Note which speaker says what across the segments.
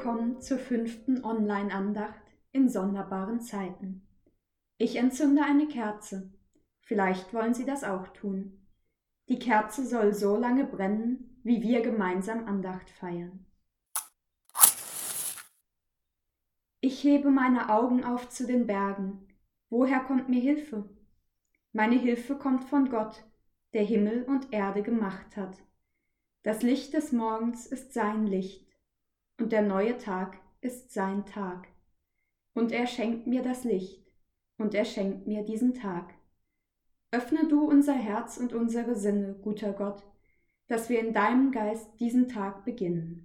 Speaker 1: willkommen zur 5. Online-Andacht in sonderbaren Zeiten. Ich entzünde eine Kerze. Vielleicht wollen Sie das auch tun. Die Kerze soll so lange brennen, wie wir gemeinsam Andacht feiern. Ich hebe meine Augen auf zu den Bergen. Woher kommt mir Hilfe? Meine Hilfe kommt von Gott, der Himmel und Erde gemacht hat. Das Licht des Morgens ist sein Licht, und der neue Tag ist sein Tag. Und er schenkt mir das Licht, und er schenkt mir diesen Tag. Öffne du unser Herz und unsere Sinne, guter Gott, dass wir in deinem Geist diesen Tag beginnen.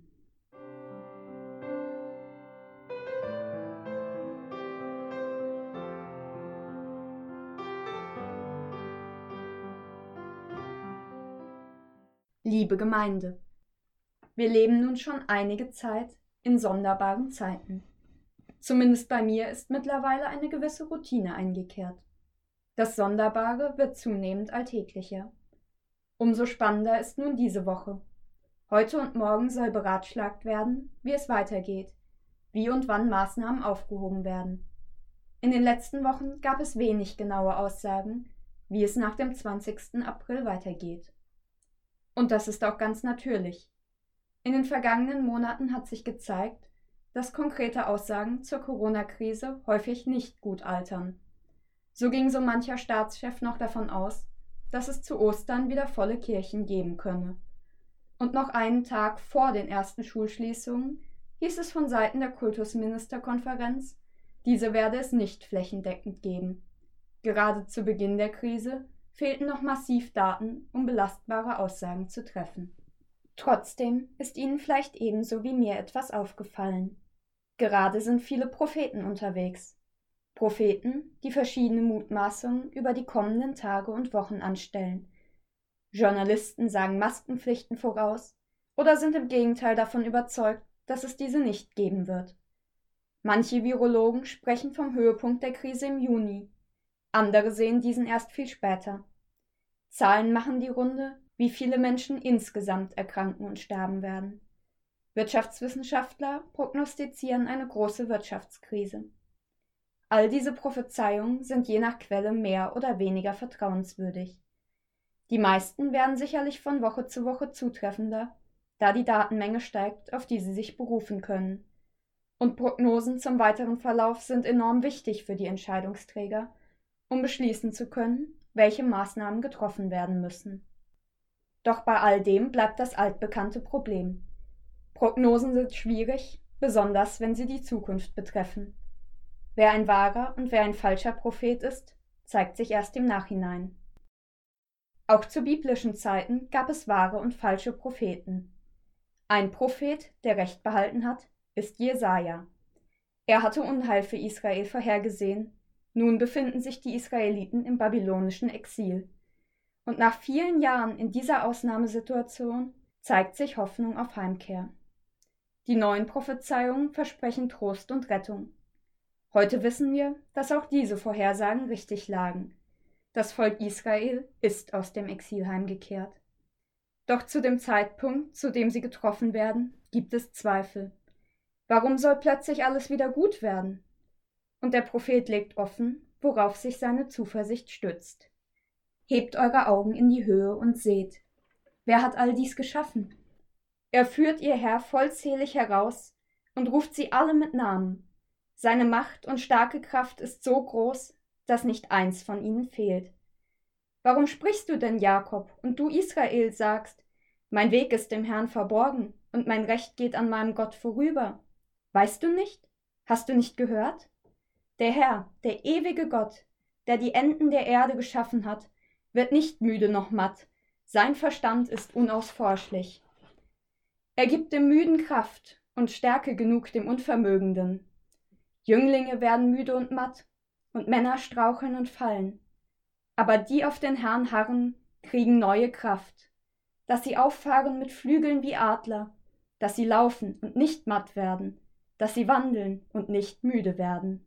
Speaker 1: Liebe Gemeinde, wir leben nun schon einige Zeit in sonderbaren Zeiten. Zumindest bei mir ist mittlerweile eine gewisse Routine eingekehrt. Das Sonderbare wird zunehmend alltäglicher. Umso spannender ist nun diese Woche. Heute und morgen soll beratschlagt werden, wie es weitergeht, wie und wann Maßnahmen aufgehoben werden. In den letzten Wochen gab es wenig genaue Aussagen, wie es nach dem 20. April weitergeht. Und das ist auch ganz natürlich. In den vergangenen Monaten hat sich gezeigt, dass konkrete Aussagen zur Corona-Krise häufig nicht gut altern. So ging so mancher Staatschef noch davon aus, dass es zu Ostern wieder volle Kirchen geben könne. Und noch einen Tag vor den ersten Schulschließungen hieß es von Seiten der Kultusministerkonferenz, diese werde es nicht flächendeckend geben. Gerade zu Beginn der Krise fehlten noch massiv Daten, um belastbare Aussagen zu treffen. Trotzdem ist Ihnen vielleicht ebenso wie mir etwas aufgefallen. Gerade sind viele Propheten unterwegs. Propheten, die verschiedene Mutmaßungen über die kommenden Tage und Wochen anstellen. Journalisten sagen Maskenpflichten voraus oder sind im Gegenteil davon überzeugt, dass es diese nicht geben wird. Manche Virologen sprechen vom Höhepunkt der Krise im Juni. Andere sehen diesen erst viel später. Zahlen machen die Runde, wie viele Menschen insgesamt erkranken und sterben werden. Wirtschaftswissenschaftler prognostizieren eine große Wirtschaftskrise. All diese Prophezeiungen sind je nach Quelle mehr oder weniger vertrauenswürdig. Die meisten werden sicherlich von Woche zu Woche zutreffender, da die Datenmenge steigt, auf die sie sich berufen können. Und Prognosen zum weiteren Verlauf sind enorm wichtig für die Entscheidungsträger, um beschließen zu können, welche Maßnahmen getroffen werden müssen. Doch bei all dem bleibt das altbekannte Problem. Prognosen sind schwierig, besonders wenn sie die Zukunft betreffen. Wer ein wahrer und wer ein falscher Prophet ist, zeigt sich erst im Nachhinein. Auch zu biblischen Zeiten gab es wahre und falsche Propheten. Ein Prophet, der Recht behalten hat, ist Jesaja. Er hatte Unheil für Israel vorhergesehen. Nun befinden sich die Israeliten im babylonischen Exil. Und nach vielen Jahren in dieser Ausnahmesituation zeigt sich Hoffnung auf Heimkehr. Die neuen Prophezeiungen versprechen Trost und Rettung. Heute wissen wir, dass auch diese Vorhersagen richtig lagen. Das Volk Israel ist aus dem Exil heimgekehrt. Doch zu dem Zeitpunkt, zu dem sie getroffen werden, gibt es Zweifel. Warum soll plötzlich alles wieder gut werden? Und der Prophet legt offen, worauf sich seine Zuversicht stützt. Hebt eure Augen in die Höhe und seht. Wer hat all dies geschaffen? Er führt ihr Herr vollzählig heraus und ruft sie alle mit Namen. Seine Macht und starke Kraft ist so groß, dass nicht eins von ihnen fehlt. Warum sprichst du denn, Jakob, und du, Israel, sagst, mein Weg ist dem Herrn verborgen und mein Recht geht an meinem Gott vorüber? Weißt du nicht? Hast du nicht gehört? Der Herr, der ewige Gott, der die Enden der Erde geschaffen hat, wird nicht müde noch matt, sein Verstand ist unausforschlich. Er gibt dem Müden Kraft und Stärke genug dem Unvermögenden. Jünglinge werden müde und matt, und Männer straucheln und fallen. Aber die auf den Herrn harren, kriegen neue Kraft, dass sie auffahren mit Flügeln wie Adler, dass sie laufen und nicht matt werden, dass sie wandeln und nicht müde werden.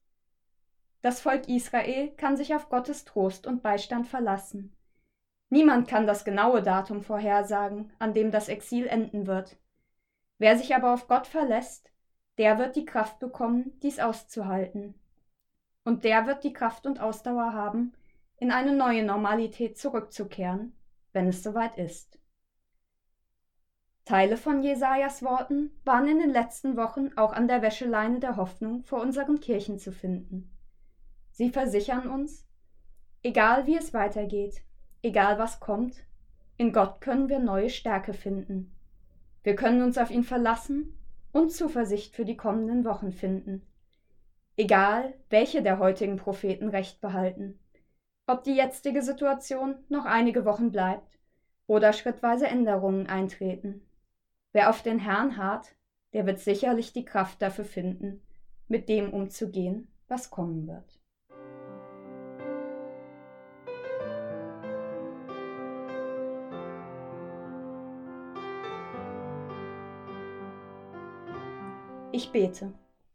Speaker 1: Das Volk Israel kann sich auf Gottes Trost und Beistand verlassen. Niemand kann das genaue Datum vorhersagen, an dem das Exil enden wird. Wer sich aber auf Gott verlässt, der wird die Kraft bekommen, dies auszuhalten. Und der wird die Kraft und Ausdauer haben, in eine neue Normalität zurückzukehren, wenn es soweit ist. Teile von Jesajas Worten waren in den letzten Wochen auch an der Wäscheleine der Hoffnung vor unseren Kirchen zu finden. Sie versichern uns, egal wie es weitergeht, egal was kommt, in Gott können wir neue Stärke finden. Wir können uns auf ihn verlassen und Zuversicht für die kommenden Wochen finden. Egal, welche der heutigen Propheten Recht behalten, ob die jetzige Situation noch einige Wochen bleibt oder schrittweise Änderungen eintreten. Wer auf den Herrn harrt, der wird sicherlich die Kraft dafür finden, mit dem umzugehen, was kommen wird. Ich bete.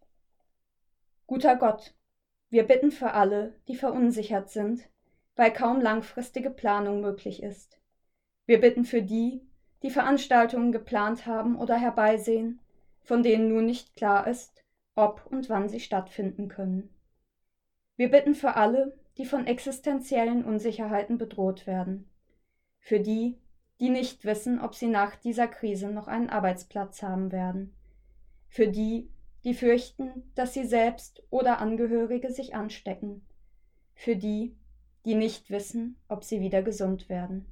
Speaker 1: Guter Gott, wir bitten für alle, die verunsichert sind, weil kaum langfristige Planung möglich ist. Wir bitten für die Veranstaltungen geplant haben oder herbeisehen, von denen nun nicht klar ist, ob und wann sie stattfinden können. Wir bitten für alle, die von existenziellen Unsicherheiten bedroht werden. Für die nicht wissen, ob sie nach dieser Krise noch einen Arbeitsplatz haben werden. Für die fürchten, dass sie selbst oder Angehörige sich anstecken. Für die nicht wissen, ob sie wieder gesund werden.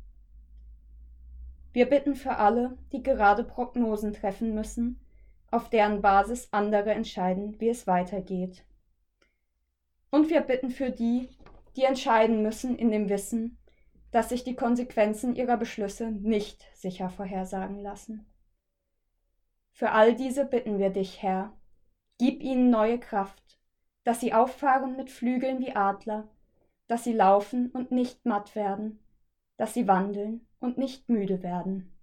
Speaker 1: Wir bitten für alle, die gerade Prognosen treffen müssen, auf deren Basis andere entscheiden, wie es weitergeht. Und wir bitten für die entscheiden müssen in dem Wissen, dass sich die Konsequenzen ihrer Beschlüsse nicht sicher vorhersagen lassen. Für all diese bitten wir dich, Herr, gib ihnen neue Kraft, dass sie auffahren mit Flügeln wie Adler, dass sie laufen und nicht matt werden, dass sie wandeln und nicht müde werden.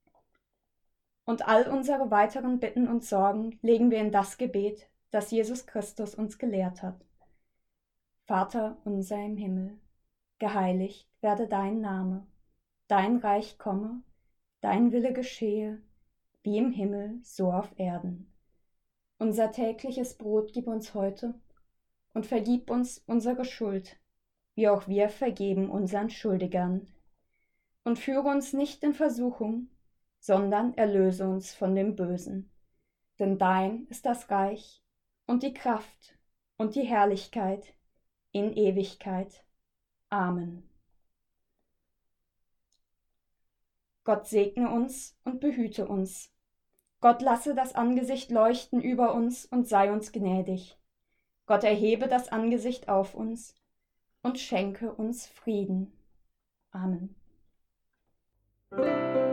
Speaker 1: Und all unsere weiteren Bitten und Sorgen legen wir in das Gebet, das Jesus Christus uns gelehrt hat. Vater unser im Himmel, geheiligt werde dein Name, dein Reich komme, dein Wille geschehe, wie im Himmel, so auf Erden. Unser tägliches Brot gib uns heute und vergib uns unsere Schuld, wie auch wir vergeben unseren Schuldigern. Und führe uns nicht in Versuchung, sondern erlöse uns von dem Bösen. Denn dein ist das Reich und die Kraft und die Herrlichkeit in Ewigkeit. Amen. Gott segne uns und behüte uns. Gott lasse das Angesicht leuchten über uns und sei uns gnädig. Gott erhebe das Angesicht auf uns und schenke uns Frieden. Amen.